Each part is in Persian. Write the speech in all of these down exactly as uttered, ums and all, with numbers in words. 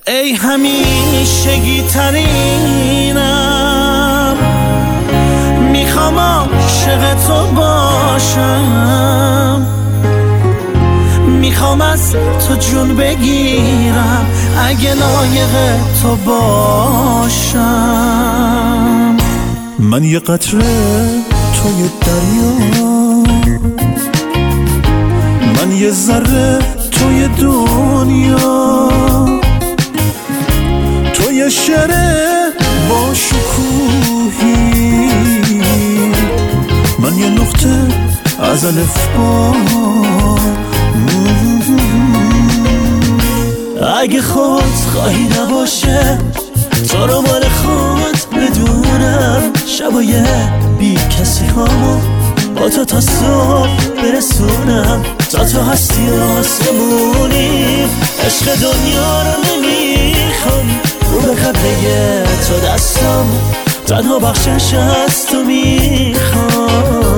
ای همیشگی ترینم، میخوام عاشق تو باشم، میخوام از تو جون بگیرم اگه لایق تو باشم. من یه قطره توی دریا، من یه ذره توی دنیا، تو یه شعر با شکوهی، من یه نقطه از الفبا. اگه خود خواهی نباشه تو رو مال خود بدونم، شبای بی کسی هامو با تو تا صبح برسونم، تا تو هستی آسمونی، عشق دنیا رو نمیخوام، رو به قبله تو دستم، تنها بخشش از تو میخوام.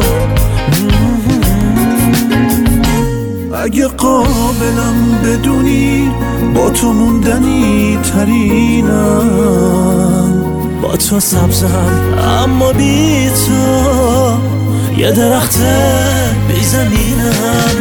اگه قابلم بدونی با تو موندنی ترینم، با تو سبزم اما بی تو یه درخت بی زمینم.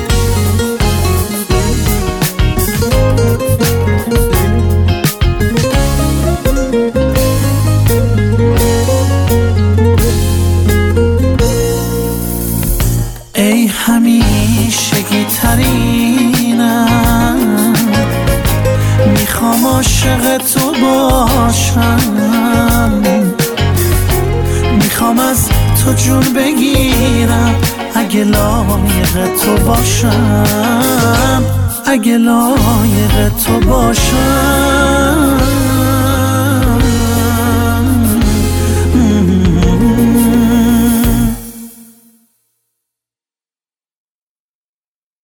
ای همیشگی ترینم، میخوام عاشق تو باشم، میخوام از تو جون بگیرم اگه لایق تو باشم، اگه لایق تو باشم.